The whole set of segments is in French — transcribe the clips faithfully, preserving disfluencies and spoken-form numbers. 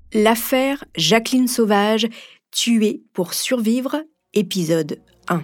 L'affaire Jacqueline Sauvage, tuée pour survivre, épisode un.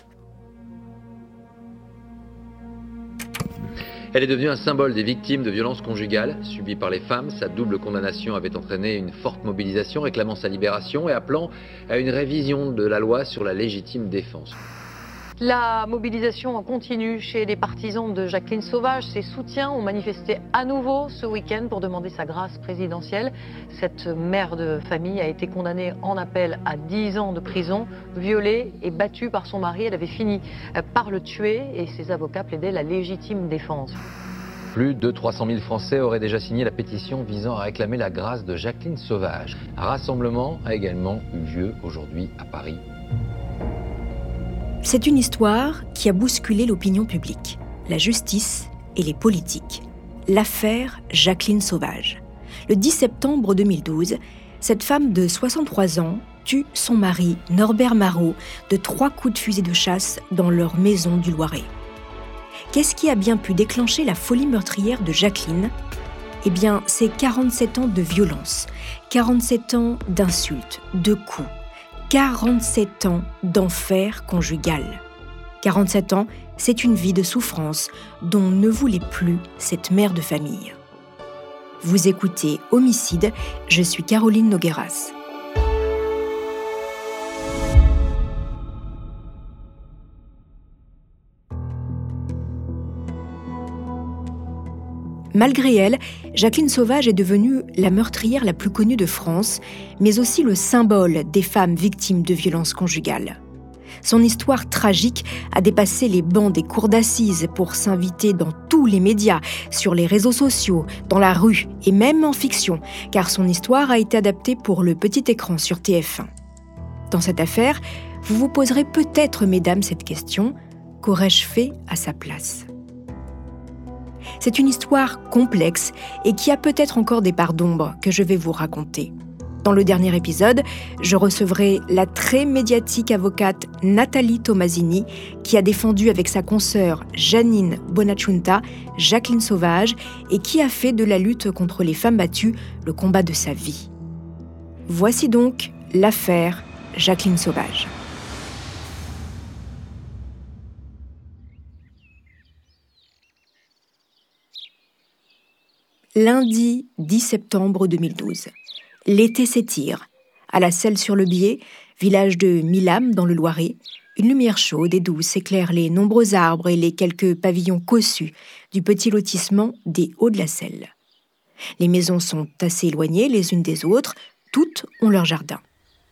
Elle est devenue un symbole des victimes de violences conjugales subies par les femmes. Sa double condamnation avait entraîné une forte mobilisation réclamant sa libération et appelant à une révision de la loi sur la légitime défense. La mobilisation continue chez les partisans de Jacqueline Sauvage. Ses soutiens ont manifesté à nouveau ce week-end pour demander sa grâce présidentielle. Cette mère de famille a été condamnée en appel à dix ans de prison, violée et battue par son mari. Elle avait fini par le tuer et ses avocats plaidaient la légitime défense. Plus de trois cent mille Français auraient déjà signé la pétition visant à réclamer la grâce de Jacqueline Sauvage. Un rassemblement a également eu lieu aujourd'hui à Paris. C'est une histoire qui a bousculé l'opinion publique, la justice et les politiques. L'affaire Jacqueline Sauvage. Le dix septembre deux mille douze, cette femme de soixante-trois ans tue son mari, Norbert Marot, de trois coups de fusil de chasse dans leur maison du Loiret. Qu'est-ce qui a bien pu déclencher la folie meurtrière de Jacqueline ? Eh bien, c'est quarante-sept ans de violence, quarante-sept ans d'insultes, de coups, quarante-sept ans d'enfer conjugal. quarante-sept ans, c'est une vie de souffrance dont ne voulait plus cette mère de famille. Vous écoutez Homicide, je suis Caroline Nogueras. Malgré elle, Jacqueline Sauvage est devenue la meurtrière la plus connue de France, mais aussi le symbole des femmes victimes de violences conjugales. Son histoire tragique a dépassé les bancs des cours d'assises pour s'inviter dans tous les médias, sur les réseaux sociaux, dans la rue et même en fiction, car son histoire a été adaptée pour le petit écran sur T F un. Dans cette affaire, vous vous poserez peut-être, mesdames, cette question : qu'aurais-je fait à sa place ? C'est une histoire complexe et qui a peut-être encore des parts d'ombre que je vais vous raconter. Dans le dernier épisode, je recevrai la très médiatique avocate Nathalie Tomasini qui a défendu avec sa consoeur Janine Bonacciunta Jacqueline Sauvage et qui a fait de la lutte contre les femmes battues le combat de sa vie. Voici donc l'affaire Jacqueline Sauvage. Lundi dix septembre deux mille douze. L'été s'étire. À la Selle-sur-le-Biais, village de Milam dans le Loiret, une lumière chaude et douce éclaire les nombreux arbres et les quelques pavillons cossus du petit lotissement des Hauts de la Selle. Les maisons sont assez éloignées les unes des autres, toutes ont leur jardin.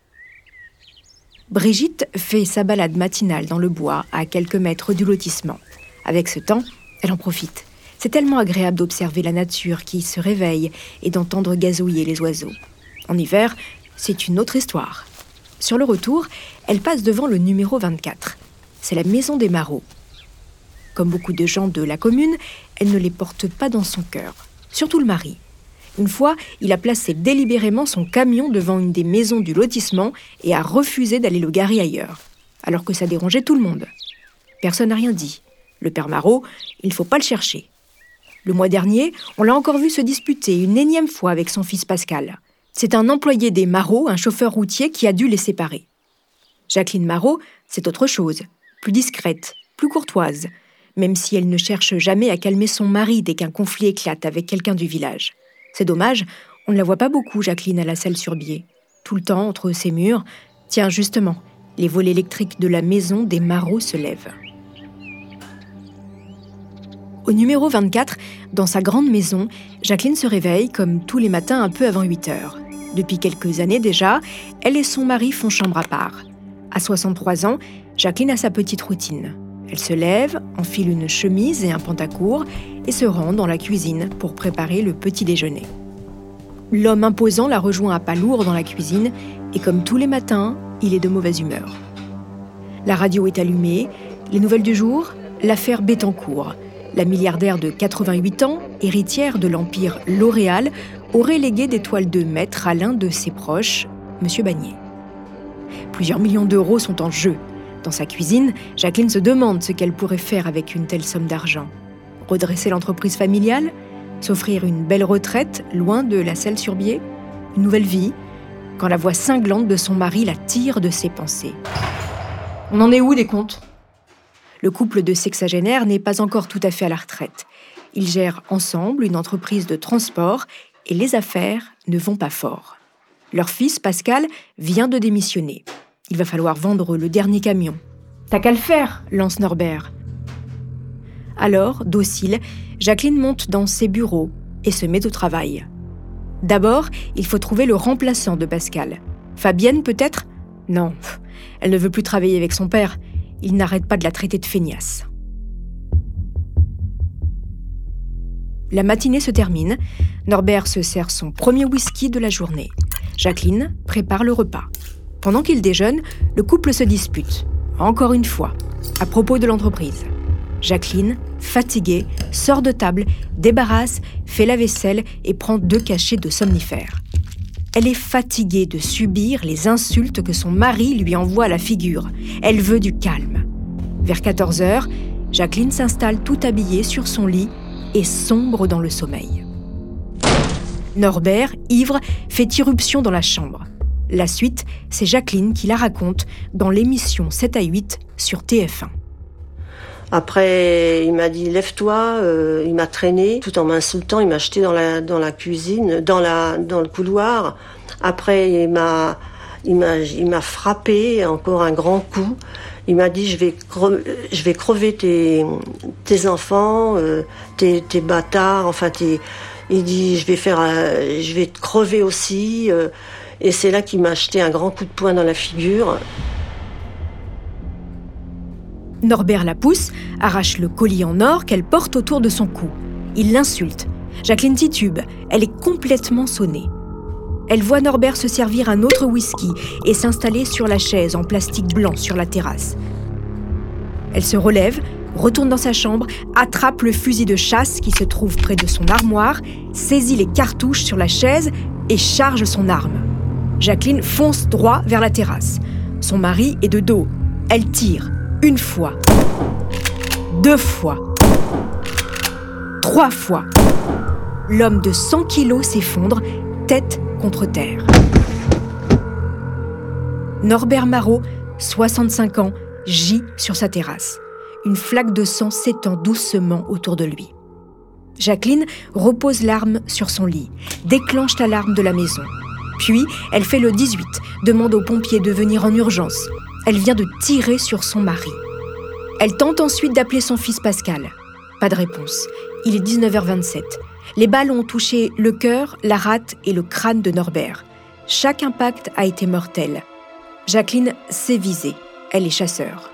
Brigitte fait sa balade matinale dans le bois à quelques mètres du lotissement. Avec ce temps, elle en profite. C'est tellement agréable d'observer la nature qui se réveille et d'entendre gazouiller les oiseaux. En hiver, c'est une autre histoire. Sur le retour, elle passe devant le numéro vingt-quatre. C'est la maison des Marot. Comme beaucoup de gens de la commune, elle ne les porte pas dans son cœur. Surtout le mari. Une fois, il a placé délibérément son camion devant une des maisons du lotissement et a refusé d'aller le garer ailleurs, alors que ça dérangeait tout le monde. Personne n'a rien dit. Le père Marot, il ne faut pas le chercher. Le mois dernier, on l'a encore vu se disputer une énième fois avec son fils Pascal. C'est un employé des Marot, un chauffeur routier, qui a dû les séparer. Jacqueline Marot, c'est autre chose, plus discrète, plus courtoise, même si elle ne cherche jamais à calmer son mari dès qu'un conflit éclate avec quelqu'un du village. C'est dommage, on ne la voit pas beaucoup, Jacqueline, à la Selle-sur-Biais. Tout le temps, entre ses murs, tiens, justement, les volets électriques de la maison des Marot se lèvent. Au numéro vingt-quatre, dans sa grande maison, Jacqueline se réveille comme tous les matins un peu avant huit heures. Depuis quelques années déjà, elle et son mari font chambre à part. À soixante-trois ans, Jacqueline a sa petite routine. Elle se lève, enfile une chemise et un pantacourt et se rend dans la cuisine pour préparer le petit déjeuner. L'homme imposant la rejoint à pas lourds dans la cuisine et comme tous les matins, il est de mauvaise humeur. La radio est allumée, les nouvelles du jour, l'affaire Bettencourt. La milliardaire de quatre-vingt-huit ans, héritière de l'empire L'Oréal, aurait légué des toiles de maître à l'un de ses proches, M. Bagné. Plusieurs millions d'euros sont en jeu. Dans sa cuisine, Jacqueline se demande ce qu'elle pourrait faire avec une telle somme d'argent. Redresser l'entreprise familiale ? S'offrir une belle retraite, loin de la Selle-sur-Biais ? une nouvelle vie, quand la voix cinglante de son mari la tire de ses pensées. « On en est où des comptes ?» Le couple de sexagénaires n'est pas encore tout à fait à la retraite. Ils gèrent ensemble une entreprise de transport et les affaires ne vont pas fort. Leur fils, Pascal, vient de démissionner. Il va falloir vendre le dernier camion. « T'as qu'à le faire !» lance Norbert. Alors, docile, Jacqueline monte dans ses bureaux et se met au travail. D'abord, il faut trouver le remplaçant de Pascal. Fabienne, peut-être ? Non, elle ne veut plus travailler avec son père. Il n'arrête pas de la traiter de feignasse. La matinée se termine. Norbert se sert son premier whisky de la journée. Jacqueline prépare le repas. Pendant qu'il déjeune, le couple se dispute. Encore une fois, à propos de l'entreprise. Jacqueline, fatiguée, sort de table, débarrasse, fait la vaisselle et prend deux cachets de somnifères. Elle est fatiguée de subir les insultes que son mari lui envoie à la figure. Elle veut du calme. Vers quatorze heures, Jacqueline s'installe tout habillée sur son lit et sombre dans le sommeil. Norbert, ivre, fait irruption dans la chambre. La suite, c'est Jacqueline qui la raconte dans l'émission sept à huit sur T F un. Après, il m'a dit « lève-toi euh, », il m'a traîné, tout en m'insultant, il m'a jeté dans la, dans la cuisine, dans, la, dans le couloir. Après, il m'a, il, m'a, il m'a frappé, encore un grand coup. Il m'a dit « je vais crever, je vais crever tes, tes enfants, euh, tes, tes bâtards, enfin, tes... » il dit « je vais, faire, euh, je vais te crever aussi euh, ». Et c'est là qu'il m'a jeté un grand coup de poing dans la figure. Norbert la pousse, arrache le collier en or qu'elle porte autour de son cou. Il l'insulte. Jacqueline titube. Elle est complètement sonnée. Elle voit Norbert se servir un autre whisky et s'installer sur la chaise en plastique blanc sur la terrasse. Elle se relève, retourne dans sa chambre, attrape le fusil de chasse qui se trouve près de son armoire, saisit les cartouches sur la chaise et charge son arme. Jacqueline fonce droit vers la terrasse. Son mari est de dos. Elle tire. Une fois, deux fois, trois fois. L'homme de cent kilos s'effondre, tête contre terre. Norbert Marot, soixante-cinq ans, gît sur sa terrasse. Une flaque de sang s'étend doucement autour de lui. Jacqueline repose l'arme sur son lit, déclenche l'alarme de la maison. Puis, elle fait le dix-huit, demande aux pompiers de venir en urgence. Elle vient de tirer sur son mari. Elle tente ensuite d'appeler son fils Pascal. Pas de réponse. Il est dix-neuf heures vingt-sept. Les balles ont touché le cœur, la rate et le crâne de Norbert. Chaque impact a été mortel. Jacqueline s'est visée. Elle est chasseur.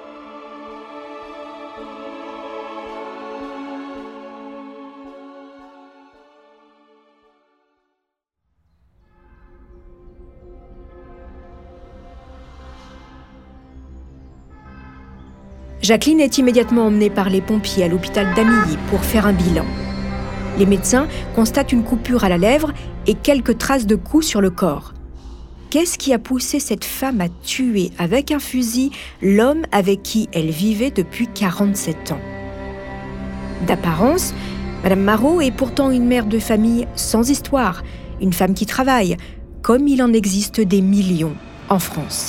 Jacqueline est immédiatement emmenée par les pompiers à l'hôpital d'Amilly pour faire un bilan. Les médecins constatent une coupure à la lèvre et quelques traces de coups sur le corps. Qu'est-ce qui a poussé cette femme à tuer avec un fusil l'homme avec qui elle vivait depuis quarante-sept ans ? D'apparence, Madame Marot est pourtant une mère de famille sans histoire, une femme qui travaille, comme il en existe des millions en France.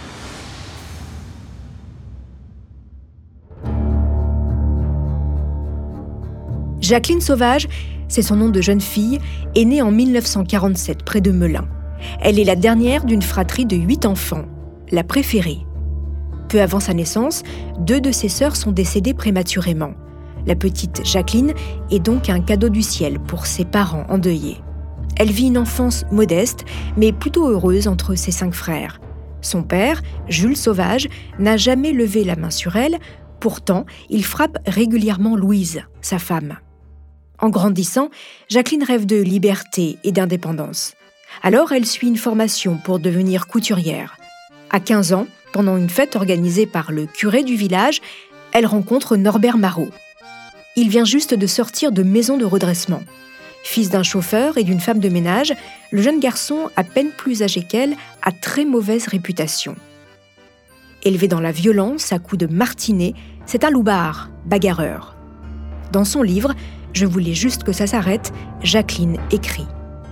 Jacqueline Sauvage, c'est son nom de jeune fille, est née en mille neuf cent quarante-sept près de Melun. Elle est la dernière d'une fratrie de huit enfants, la préférée. Peu avant sa naissance, deux de ses sœurs sont décédées prématurément. La petite Jacqueline est donc un cadeau du ciel pour ses parents endeuillés. Elle vit une enfance modeste, mais plutôt heureuse entre ses cinq frères. Son père, Jules Sauvage, n'a jamais levé la main sur elle, pourtant il frappe régulièrement Louise, sa femme. En grandissant, Jacqueline rêve de liberté et d'indépendance. Alors, elle suit une formation pour devenir couturière. À quinze ans, pendant une fête organisée par le curé du village, elle rencontre Norbert Marot. Il vient juste de sortir de maison de redressement. Fils d'un chauffeur et d'une femme de ménage, le jeune garçon, à peine plus âgé qu'elle, a très mauvaise réputation. Élevé dans la violence à coups de martinet, c'est un loupard, bagarreur. Dans son livre « Je voulais juste que ça s'arrête », Jacqueline écrit «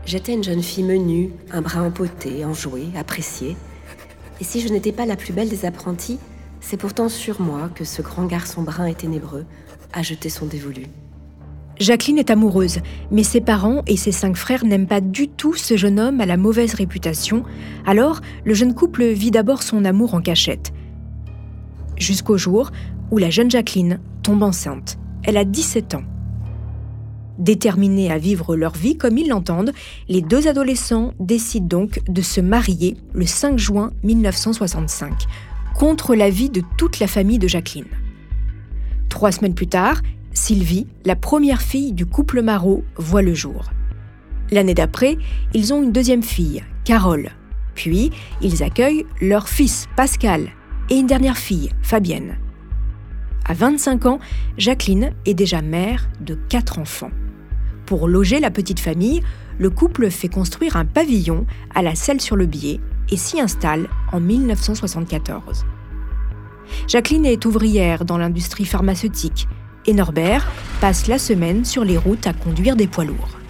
J'étais une jeune fille menue, un bras empoté, enjouée, appréciée. Et si je n'étais pas la plus belle des apprenties, c'est pourtant sur moi que ce grand garçon brun et ténébreux a jeté son dévolu. Jacqueline est amoureuse, mais ses parents et ses cinq frères n'aiment pas du tout ce jeune homme à la mauvaise réputation. Alors, le jeune couple vit d'abord son amour en cachette. Jusqu'au jour où la jeune Jacqueline tombe enceinte. Elle a dix-sept ans. Déterminés à vivre leur vie comme ils l'entendent, les deux adolescents décident donc de se marier le cinq juin mille neuf cent soixante-cinq, contre l'avis de toute la famille de Jacqueline. Trois semaines plus tard, Sylvie, la première fille du couple Marot, voit le jour. L'année d'après, ils ont une deuxième fille, Carole. Puis, ils accueillent leur fils, Pascal, et une dernière fille, Fabienne. À vingt-cinq ans, Jacqueline est déjà mère de quatre enfants. Pour loger la petite famille, le couple fait construire un pavillon à la Selle-sur-le-Biais et s'y installe en mille neuf cent soixante-quatorze. Jacqueline est ouvrière dans l'industrie pharmaceutique et Norbert passe la semaine sur les routes à conduire des poids lourds.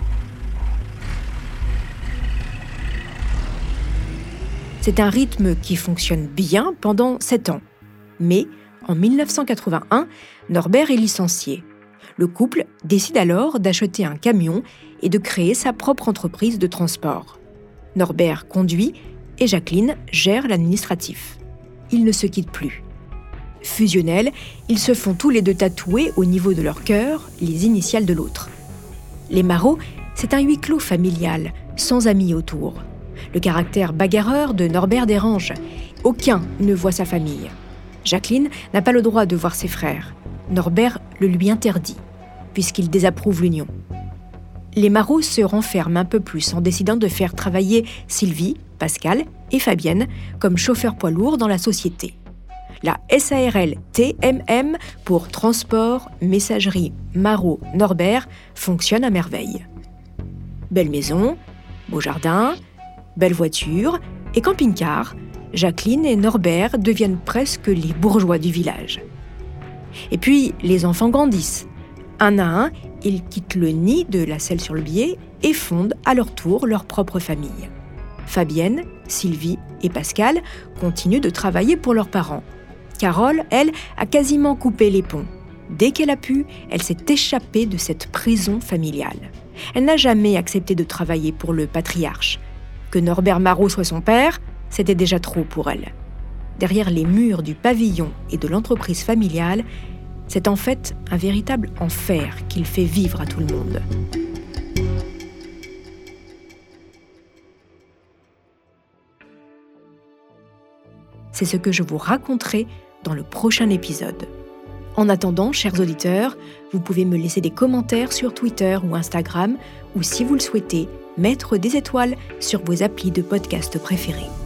C'est un rythme qui fonctionne bien pendant sept ans. Mais en mille neuf cent quatre-vingt-un, Norbert est licencié. Le couple décide alors d'acheter un camion et de créer sa propre entreprise de transport. Norbert conduit et Jacqueline gère l'administratif. Ils ne se quittent plus. Fusionnels, ils se font tous les deux tatouer au niveau de leur cœur les initiales de l'autre. Les Marot, c'est un huis clos familial, sans amis autour. Le caractère bagarreur de Norbert dérange. Aucun ne voit sa famille. Jacqueline n'a pas le droit de voir ses frères. Norbert le lui interdit, puisqu'il désapprouve l'union. Les Marot se renferment un peu plus en décidant de faire travailler Sylvie, Pascal et Fabienne comme chauffeurs poids lourds dans la société. La S A R L T M M pour Transport, Messagerie, Marot, Norbert fonctionne à merveille. Belle maison, beau jardin, belle voiture et camping-car, Jacqueline et Norbert deviennent presque les bourgeois du village. Et puis, les enfants grandissent. Un à un, ils quittent le nid de la Selle-sur-le-Biais et fondent à leur tour leur propre famille. Fabienne, Sylvie et Pascal continuent de travailler pour leurs parents. Carole, elle, a quasiment coupé les ponts. Dès qu'elle a pu, elle s'est échappée de cette prison familiale. Elle n'a jamais accepté de travailler pour le patriarche. Que Norbert Marot soit son père, c'était déjà trop pour elle. Derrière les murs du pavillon et de l'entreprise familiale, c'est en fait un véritable enfer qu'il fait vivre à tout le monde. C'est ce que je vous raconterai dans le prochain épisode. En attendant, chers auditeurs, vous pouvez me laisser des commentaires sur Twitter ou Instagram, ou si vous le souhaitez, mettre des étoiles sur vos applis de podcast préférés.